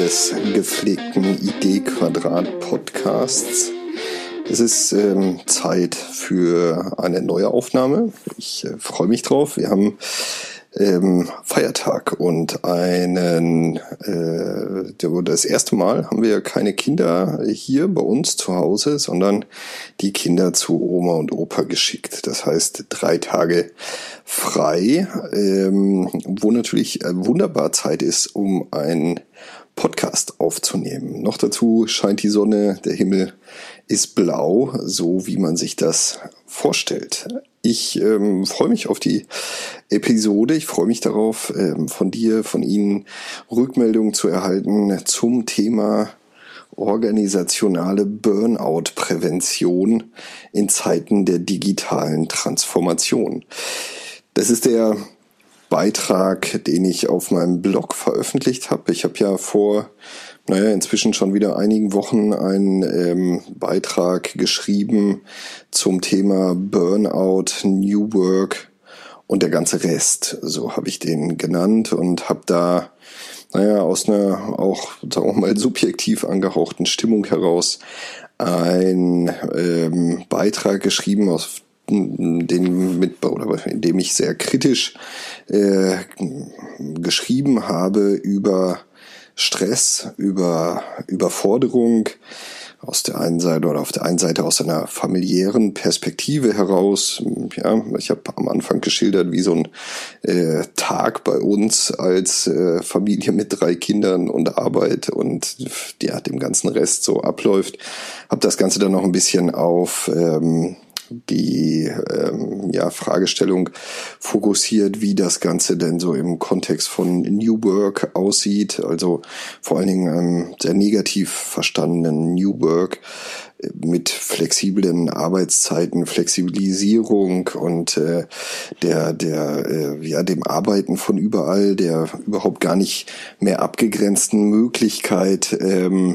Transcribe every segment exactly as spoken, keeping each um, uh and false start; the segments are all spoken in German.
des gepflegten Idee-Quadrat-Podcasts. Es ist ähm, Zeit für eine neue Aufnahme. Ich äh, freue mich drauf. Wir haben ähm, Feiertag und einen äh, das erste Mal haben wir keine Kinder hier bei uns zu Hause, sondern die Kinder zu Oma und Opa geschickt. Das heißt drei Tage frei, ähm, wo natürlich äh, wunderbar Zeit ist, um einen Podcast aufzunehmen. Noch dazu scheint die Sonne, der Himmel ist blau, so wie man sich das vorstellt. Ich ähm, freue mich auf die Episode. Ich freue mich darauf, ähm, von dir, von Ihnen Rückmeldungen zu erhalten zum Thema organisationale Burnout-Prävention in Zeiten der digitalen Transformation. Das ist der Beitrag, den ich auf meinem Blog veröffentlicht habe. Ich habe ja vor, naja, inzwischen schon wieder einigen Wochen einen ähm, Beitrag geschrieben zum Thema Burnout, New Work und der ganze Rest. So habe ich den genannt und habe da, naja, aus einer auch, sagen wir mal, subjektiv angehauchten Stimmung heraus einen ähm, Beitrag geschrieben, aus den mit oder in dem ich sehr kritisch äh, geschrieben habe über Stress, über Überforderung aus der einen Seite oder auf der einen Seite aus einer familiären Perspektive heraus. Ja, ich habe am Anfang geschildert, wie so ein äh, Tag bei uns als äh, Familie mit drei Kindern und Arbeit und ja, dem ganzen Rest so abläuft. Habe das Ganze dann noch ein bisschen auf ähm, die ähm, ja, Fragestellung fokussiert, wie das Ganze denn so im Kontext von New Work aussieht, also vor allen Dingen einem sehr negativ verstandenen New Work mit flexiblen Arbeitszeiten, Flexibilisierung und äh, der der äh, ja dem Arbeiten von überall, der überhaupt gar nicht mehr abgegrenzten Möglichkeit, ähm,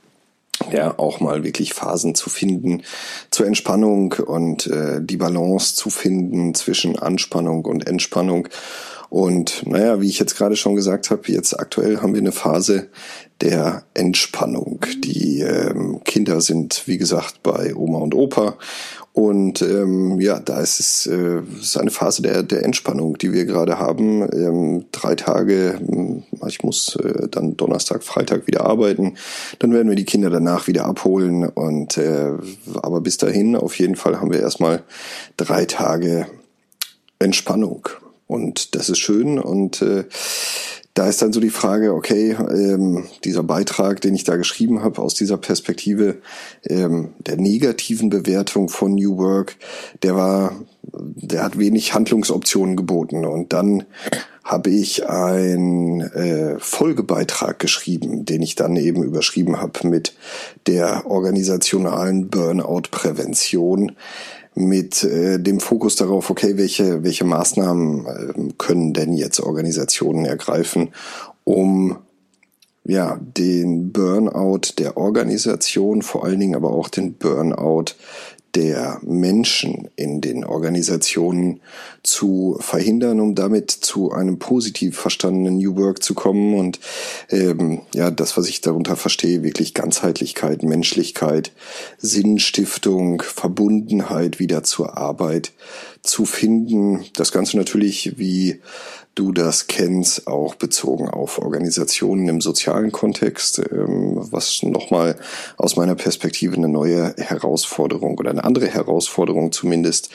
ja, auch mal wirklich Phasen zu finden zur Entspannung und äh, die Balance zu finden zwischen Anspannung und Entspannung. Und naja, wie ich jetzt gerade schon gesagt habe, jetzt aktuell haben wir eine Phase der Entspannung. Die ähm, Kinder sind, wie gesagt, bei Oma und Opa. Und ähm, ja, da ist es, äh, ist eine Phase der der Entspannung, die wir gerade haben. Ähm, drei Tage, ich muss äh, dann Donnerstag, Freitag wieder arbeiten. Dann werden wir die Kinder danach wieder abholen. Und äh, aber bis dahin, auf jeden Fall, haben wir erstmal drei Tage Entspannung. Und das ist schön. Und äh, da ist dann so die Frage, okay, ähm, dieser Beitrag, den ich da geschrieben habe, aus dieser Perspektive ähm, der negativen Bewertung von New Work, der war, der hat wenig Handlungsoptionen geboten. Und dann habe ich einen äh, Folgebeitrag geschrieben, den ich dann eben überschrieben habe mit der organisationalen Burnout-Prävention, mit äh, dem Fokus darauf, okay, welche welche Maßnahmen äh, können denn jetzt Organisationen ergreifen, um ja den Burnout der Organisation, vor allen Dingen aber auch den Burnout der Menschen in den Organisationen zu verhindern, um damit zu einem positiv verstandenen New Work zu kommen und ähm, ja, das, was ich darunter verstehe, wirklich Ganzheitlichkeit, Menschlichkeit, Sinnstiftung, Verbundenheit wieder zur Arbeit zu finden. Das Ganze natürlich, wie du das kennst, auch bezogen auf Organisationen im sozialen Kontext, was nochmal aus meiner Perspektive eine neue Herausforderung oder eine andere Herausforderung zumindest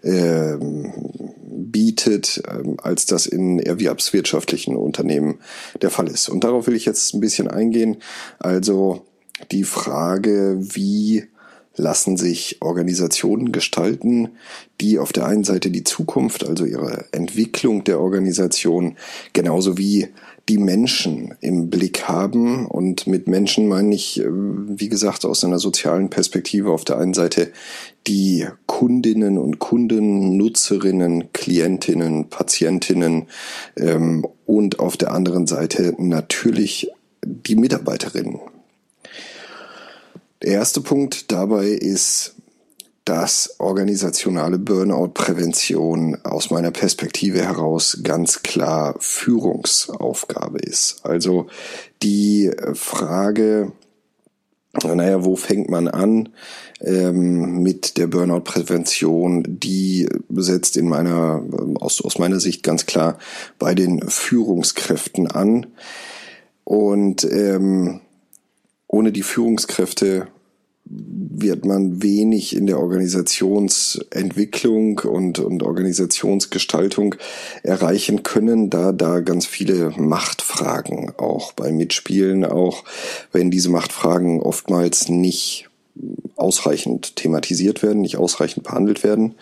ähm, bietet, ähm, als das in erwerbswirtschaftlichen Unternehmen der Fall ist. Und darauf will ich jetzt ein bisschen eingehen. Also die Frage, wie lassen sich Organisationen gestalten, die auf der einen Seite die Zukunft, also ihre Entwicklung der Organisation, genauso wie die Menschen im Blick haben. Und mit Menschen meine ich, wie gesagt, aus einer sozialen Perspektive auf der einen Seite die Kundinnen und Kunden, Nutzerinnen, Klientinnen, Patientinnen ähm, und auf der anderen Seite natürlich die Mitarbeiterinnen. Der erste Punkt dabei ist dass organisationale Burnout-Prävention aus meiner Perspektive heraus ganz klar Führungsaufgabe ist. Also die Frage, naja, wo fängt man an ähm, mit der Burnout-Prävention, die setzt in meiner, aus, aus meiner Sicht ganz klar bei den Führungskräften an. Und ähm, ohne die Führungskräfte wird man wenig in der Organisationsentwicklung und, und Organisationsgestaltung erreichen können, da da ganz viele Machtfragen auch bei mitspielen, auch wenn diese Machtfragen oftmals nicht ausreichend thematisiert werden, nicht ausreichend behandelt werden.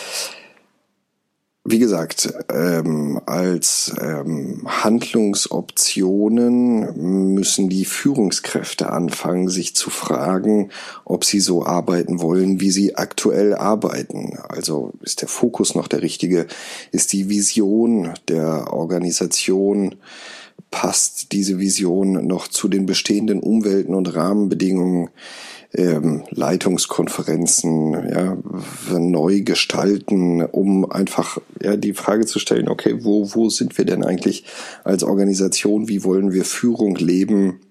Wie gesagt, ähm, als ähm, Handlungsoptionen müssen die Führungskräfte anfangen, sich zu fragen, ob sie so arbeiten wollen, wie sie aktuell arbeiten. Also ist der Fokus noch der richtige? Ist die Vision der Organisation, passt diese Vision noch zu den bestehenden Umwelten und Rahmenbedingungen? Ähm, Leitungskonferenzen, ja, neu gestalten, um einfach ja die Frage zu stellen, okay, wo wo sind wir denn eigentlich als Organisation? Wie wollen wir Führung leben?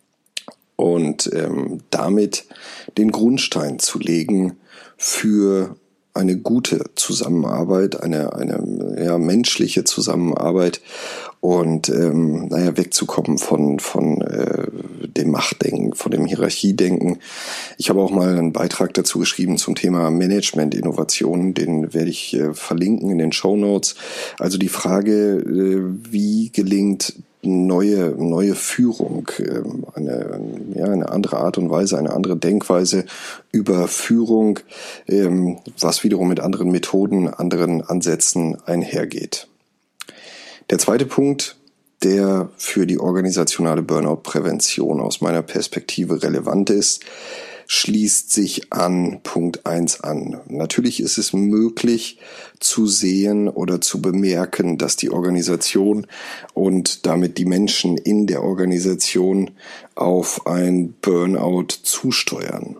Und ähm, damit den Grundstein zu legen für eine gute Zusammenarbeit, eine eine ja menschliche Zusammenarbeit und ähm, naja wegzukommen von von äh, dem Machtdenken, von dem Hierarchiedenken. Ich habe auch mal einen Beitrag dazu geschrieben zum Thema Management-Innovation, den werde ich äh, verlinken in den Shownotes. Also die Frage, äh, wie gelingt neue neue Führung, äh, eine ja eine andere Art und Weise, eine andere Denkweise über Führung, ähm, was wiederum mit anderen Methoden, anderen Ansätzen einhergeht. Der zweite Punkt, der für die organisationale Burnout-Prävention aus meiner Perspektive relevant ist, schließt sich an Punkt eins an. Natürlich ist es möglich zu sehen oder zu bemerken, dass die Organisation und damit die Menschen in der Organisation auf ein Burnout zusteuern.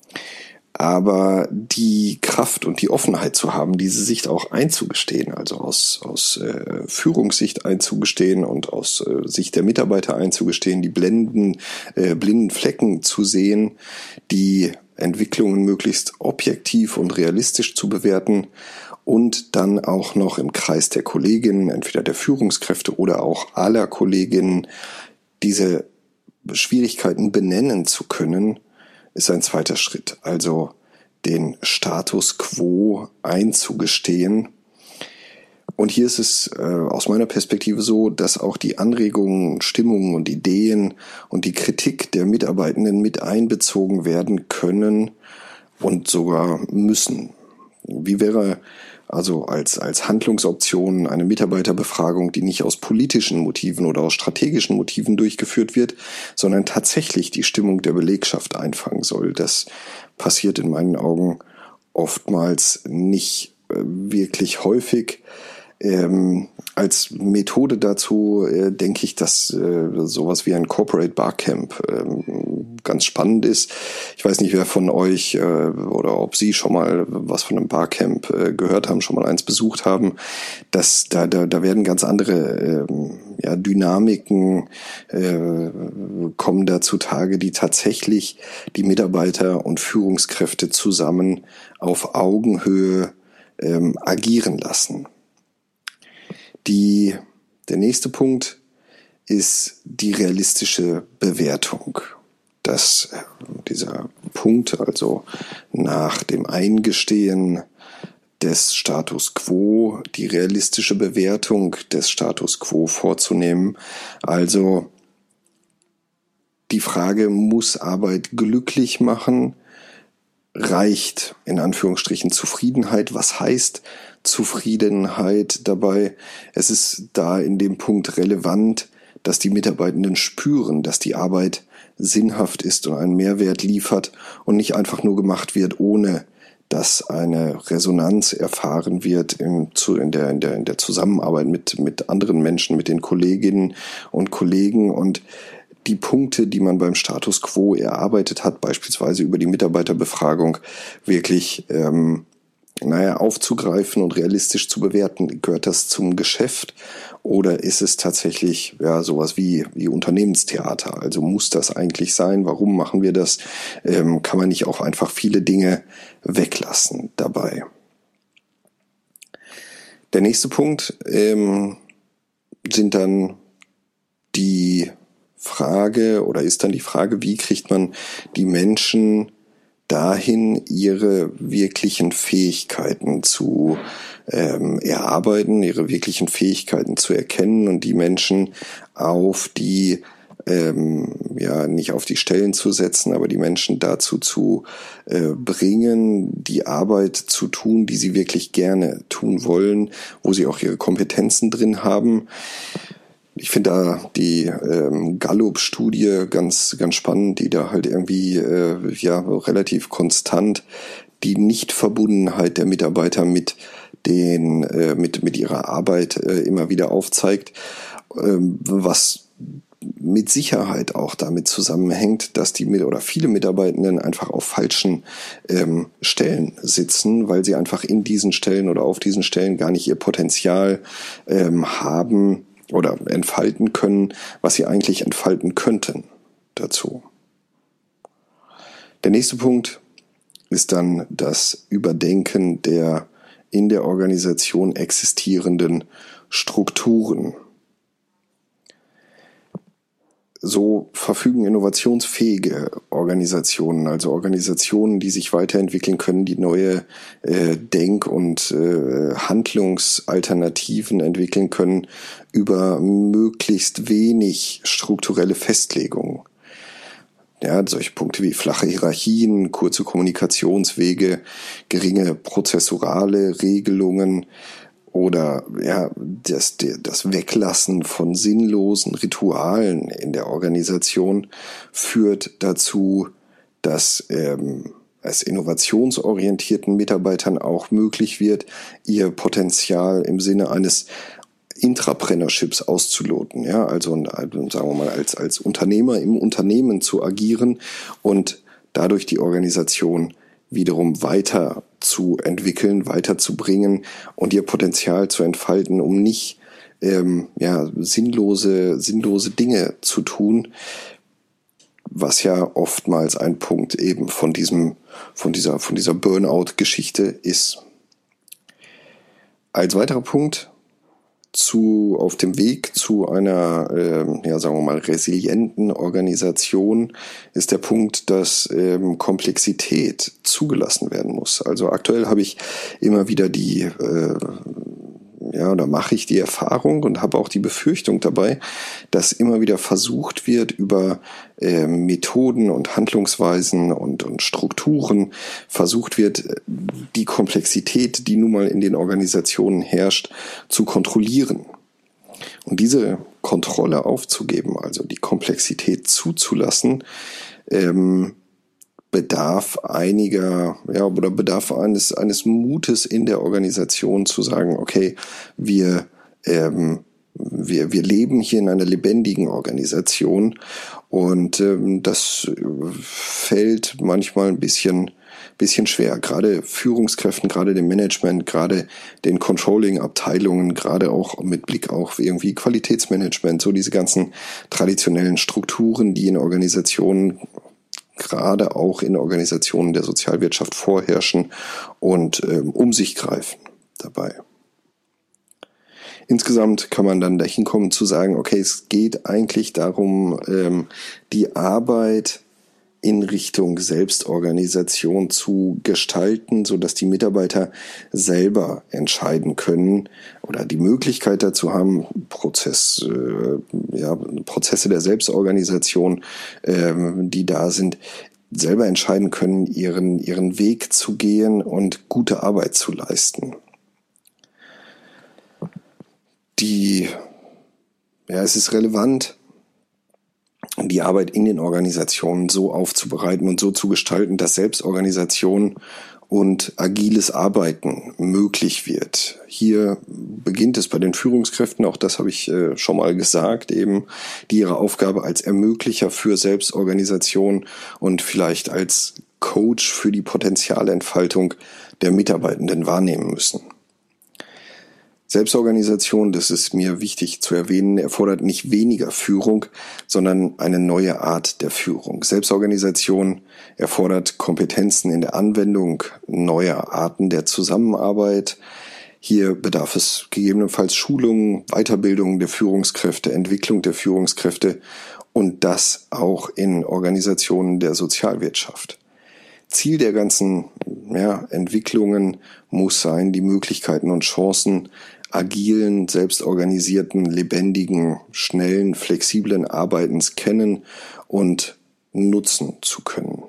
Aber die Kraft und die Offenheit zu haben, diese Sicht auch einzugestehen, also aus, aus äh, Führungssicht einzugestehen und aus äh, Sicht der Mitarbeiter einzugestehen, die blenden, äh, blinden Flecken zu sehen, die Entwicklungen möglichst objektiv und realistisch zu bewerten und dann auch noch im Kreis der Kolleginnen, entweder der Führungskräfte oder auch aller Kolleginnen, diese Schwierigkeiten benennen zu können, ist ein zweiter Schritt, also den Status quo einzugestehen. Und hier ist es äh, aus meiner Perspektive so, dass auch die Anregungen, Stimmungen und Ideen und die Kritik der Mitarbeitenden mit einbezogen werden können und sogar müssen. Wie wäre also als, als Handlungsoption eine Mitarbeiterbefragung, die nicht aus politischen Motiven oder aus strategischen Motiven durchgeführt wird, sondern tatsächlich die Stimmung der Belegschaft einfangen soll? Das passiert in meinen Augen oftmals nicht äh, wirklich häufig. Ähm, als Methode dazu äh, denke ich, dass äh, sowas wie ein Corporate Barcamp äh, ganz spannend ist. Ich weiß nicht, wer von euch äh, oder ob Sie schon mal was von einem Barcamp äh, gehört haben, schon mal eins besucht haben. Das, da, da, da werden ganz andere äh, ja, Dynamiken äh, kommen da zutage, die tatsächlich die Mitarbeiter und Führungskräfte zusammen auf Augenhöhe äh, agieren lassen. Die, der nächste Punkt ist die realistische Bewertung. Dass dieser Punkt, also nach dem Eingestehen des Status quo, die realistische Bewertung des Status quo vorzunehmen. Also die Frage, muss Arbeit glücklich machen? Reicht in Anführungsstrichen Zufriedenheit? Was heißt Zufriedenheit dabei? Es ist da in dem Punkt relevant, dass die Mitarbeitenden spüren, dass die Arbeit sinnhaft ist und einen Mehrwert liefert und nicht einfach nur gemacht wird, ohne dass eine Resonanz erfahren wird in, in, der, in, der, in der Zusammenarbeit mit, mit anderen Menschen, mit den Kolleginnen und Kollegen. Und die Punkte, die man beim Status Quo erarbeitet hat, beispielsweise über die Mitarbeiterbefragung, wirklich ähm, naja, aufzugreifen und realistisch zu bewerten? Gehört das zum Geschäft oder ist es tatsächlich ja sowas wie, wie Unternehmenstheater? Also muss das eigentlich sein? Warum machen wir das? Ähm, kann man nicht auch einfach viele Dinge weglassen dabei? Der nächste Punkt ähm, sind dann die Frage oder ist dann die Frage, wie kriegt man die Menschen dahin, ihre wirklichen Fähigkeiten zu ähm, erarbeiten, ihre wirklichen Fähigkeiten zu erkennen und die Menschen auf die, ähm, ja, nicht auf die Stellen zu setzen, aber die Menschen dazu zu äh, bringen, die Arbeit zu tun, die sie wirklich gerne tun wollen, wo sie auch ihre Kompetenzen drin haben. Ich finde da die ähm, Gallup-Studie ganz ganz spannend, die da halt irgendwie äh, ja relativ konstant die Nichtverbundenheit der Mitarbeiter mit den äh, mit mit ihrer Arbeit äh, immer wieder aufzeigt, ähm, was mit Sicherheit auch damit zusammenhängt, dass die oder viele Mitarbeitenden einfach auf falschen ähm, Stellen sitzen, weil sie einfach in diesen Stellen oder auf diesen Stellen gar nicht ihr Potenzial ähm, haben oder entfalten können, was sie eigentlich entfalten könnten dazu. Der nächste Punkt ist dann das Überdenken der in der Organisation existierenden Strukturen. So verfügen innovationsfähige Organisationen, also Organisationen, die sich weiterentwickeln können, die neue äh, Denk- und äh, Handlungsalternativen entwickeln können, über möglichst wenig strukturelle Festlegungen. Ja, solche Punkte wie flache Hierarchien, kurze Kommunikationswege, geringe prozessuale Regelungen, oder ja, das, das Weglassen von sinnlosen Ritualen in der Organisation führt dazu, dass ähm, es innovationsorientierten Mitarbeitern auch möglich wird, ihr Potenzial im Sinne eines Intrapreneurships auszuloten. Ja, also sagen wir mal als als Unternehmer im Unternehmen zu agieren und dadurch die Organisation wiederum weiter zu entwickeln, weiterzubringen und ihr Potenzial zu entfalten, um nicht ähm, ja, sinnlose, sinnlose Dinge zu tun, was ja oftmals ein Punkt eben von diesem, von dieser, von dieser Burnout-Geschichte ist. Als weiterer Punkt zu auf dem Weg zu einer, äh, ja sagen wir mal, resilienten Organisation ist der Punkt, dass ähm, Komplexität zugelassen werden muss. Also aktuell habe ich immer wieder die, äh, ja, da mache ich die Erfahrung und habe auch die Befürchtung dabei, dass immer wieder versucht wird, über äh, Methoden und Handlungsweisen und, und Strukturen versucht wird, die Komplexität, die nun mal in den Organisationen herrscht, zu kontrollieren. Und diese Kontrolle aufzugeben, also die Komplexität zuzulassen, ähm, bedarf einiger, ja, oder bedarf eines, eines Mutes in der Organisation zu sagen, okay, wir, ähm, wir, wir leben hier in einer lebendigen Organisation und ähm, das fällt manchmal ein bisschen, bisschen schwer. Gerade Führungskräften, gerade dem Management, gerade den Controlling-Abteilungen, gerade auch mit Blick auf irgendwie Qualitätsmanagement, so diese ganzen traditionellen Strukturen, die in Organisationen gerade auch in Organisationen der Sozialwirtschaft vorherrschen und ähm, um sich greifen dabei. Insgesamt kann man dann dahin kommen zu sagen, okay, es geht eigentlich darum, ähm, die Arbeit in Richtung Selbstorganisation zu gestalten, so dass die Mitarbeiter selber entscheiden können oder die Möglichkeit dazu haben, Prozess, äh, ja, Prozesse der Selbstorganisation, äh, die da sind, selber entscheiden können, ihren, ihren Weg zu gehen und gute Arbeit zu leisten. Die, ja, es ist relevant, die Arbeit in den Organisationen so aufzubereiten und so zu gestalten, dass Selbstorganisation und agiles Arbeiten möglich wird. Hier beginnt es bei den Führungskräften, auch das habe ich äh, schon mal gesagt, eben, die ihre Aufgabe als Ermöglicher für Selbstorganisation und vielleicht als Coach für die Potenzialentfaltung der Mitarbeitenden wahrnehmen müssen. Selbstorganisation, das ist mir wichtig zu erwähnen, erfordert nicht weniger Führung, sondern eine neue Art der Führung. Selbstorganisation erfordert Kompetenzen in der Anwendung neuer Arten der Zusammenarbeit. Hier bedarf es gegebenenfalls Schulungen, Weiterbildung der Führungskräfte, Entwicklung der Führungskräfte und das auch in Organisationen der Sozialwirtschaft. Ziel der ganzen ja, Entwicklungen muss sein, die Möglichkeiten und Chancen agilen, selbstorganisierten, lebendigen, schnellen, flexiblen Arbeitens kennen und nutzen zu können.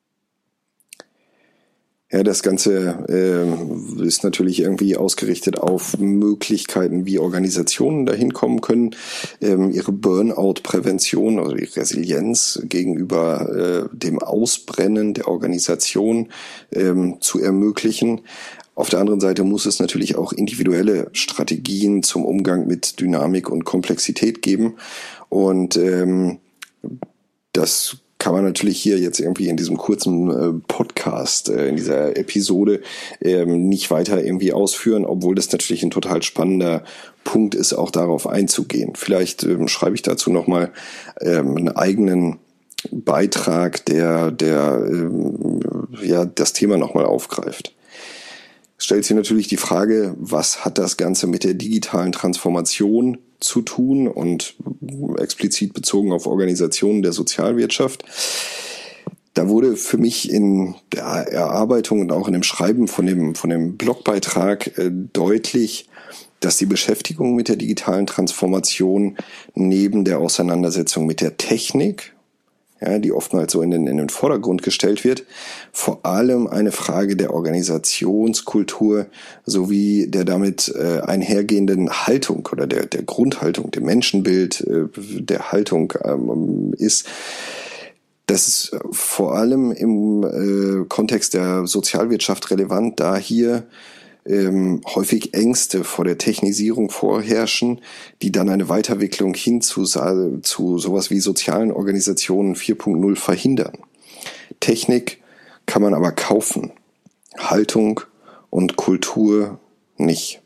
Ja, das Ganze äh, ist natürlich irgendwie ausgerichtet auf Möglichkeiten, wie Organisationen dahin kommen können, ähm, ihre Burnout-Prävention, also die Resilienz gegenüber äh, dem Ausbrennen der Organisation ähm, zu ermöglichen. Auf der anderen Seite muss es natürlich auch individuelle Strategien zum Umgang mit Dynamik und Komplexität geben. Und ähm, das kann man natürlich hier jetzt irgendwie in diesem kurzen äh, Podcast, äh, in dieser Episode ähm, nicht weiter irgendwie ausführen, obwohl das natürlich ein total spannender Punkt ist, auch darauf einzugehen. Vielleicht ähm, schreibe ich dazu nochmal ähm, einen eigenen Beitrag, der, der ähm, ja das Thema nochmal aufgreift. Es stellt sich natürlich die Frage, was hat das Ganze mit der digitalen Transformation zu tun und explizit bezogen auf Organisationen der Sozialwirtschaft. Da wurde für mich in der Erarbeitung und auch in dem Schreiben von dem, von dem Blogbeitrag äh, deutlich, dass die Beschäftigung mit der digitalen Transformation neben der Auseinandersetzung mit der Technik, ja, die oftmals so in den, in den Vordergrund gestellt wird, vor allem eine Frage der Organisationskultur sowie der damit äh, einhergehenden Haltung oder der, der Grundhaltung, dem Menschenbild, äh, der Haltung ähm, ist. Das ist vor allem im äh, Kontext der Sozialwirtschaft relevant, da hier Ähm, häufig Ängste vor der Technisierung vorherrschen, die dann eine Weiterentwicklung hin zu, zu sowas wie sozialen Organisationen vier Punkt null verhindern. Technik kann man aber kaufen, Haltung und Kultur nicht.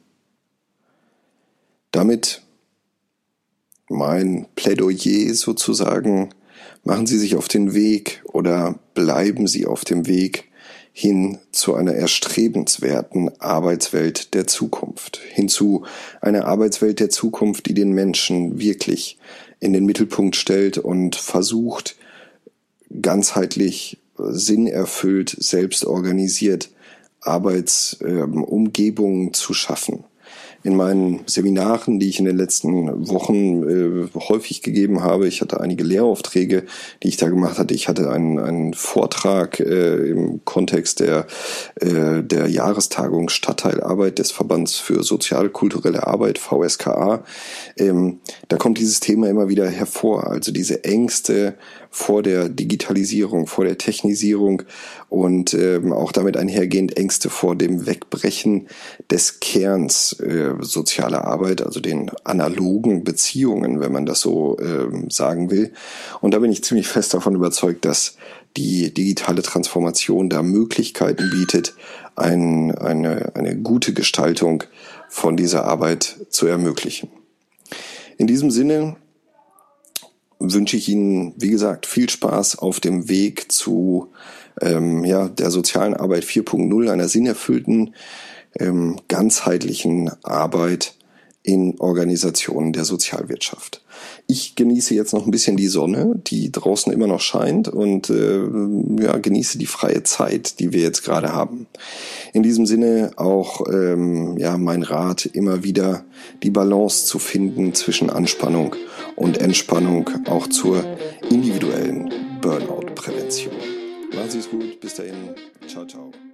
Damit mein Plädoyer sozusagen, machen Sie sich auf den Weg oder bleiben Sie auf dem Weg hin zu einer erstrebenswerten Arbeitswelt der Zukunft, hin zu einer Arbeitswelt der Zukunft, die den Menschen wirklich in den Mittelpunkt stellt und versucht, ganzheitlich, sinnerfüllt, selbst organisiert Arbeitsumgebungen äh, zu schaffen. In meinen Seminaren, die ich in den letzten Wochen äh, häufig gegeben habe, ich hatte einige Lehraufträge, die ich da gemacht hatte. Ich hatte einen, einen Vortrag äh, im Kontext der, äh, der Jahrestagung Stadtteilarbeit des Verbands für sozial-kulturelle Arbeit, V S K A. Ähm, da kommt dieses Thema immer wieder hervor, also diese Ängste vor der Digitalisierung, vor der Technisierung und ähm, auch damit einhergehend Ängste vor dem Wegbrechen des Kerns äh, sozialer Arbeit, also den analogen Beziehungen, wenn man das so ähm, sagen will. Und da bin ich ziemlich fest davon überzeugt, dass die digitale Transformation da Möglichkeiten bietet, ein, eine, eine gute Gestaltung von dieser Arbeit zu ermöglichen. In diesem Sinne wünsche ich Ihnen, wie gesagt, viel Spaß auf dem Weg zu ähm, ja, der sozialen Arbeit vier Punkt null, einer sinnerfüllten, ähm, ganzheitlichen Arbeit in Organisationen der Sozialwirtschaft. Ich genieße jetzt noch ein bisschen die Sonne, die draußen immer noch scheint und äh, ja, genieße die freie Zeit, die wir jetzt gerade haben. In diesem Sinne auch ähm, ja, mein Rat, immer wieder die Balance zu finden zwischen Anspannung und Entspannung, auch zur individuellen Burnout-Prävention. Machen Sie es gut, bis dahin, ciao, ciao.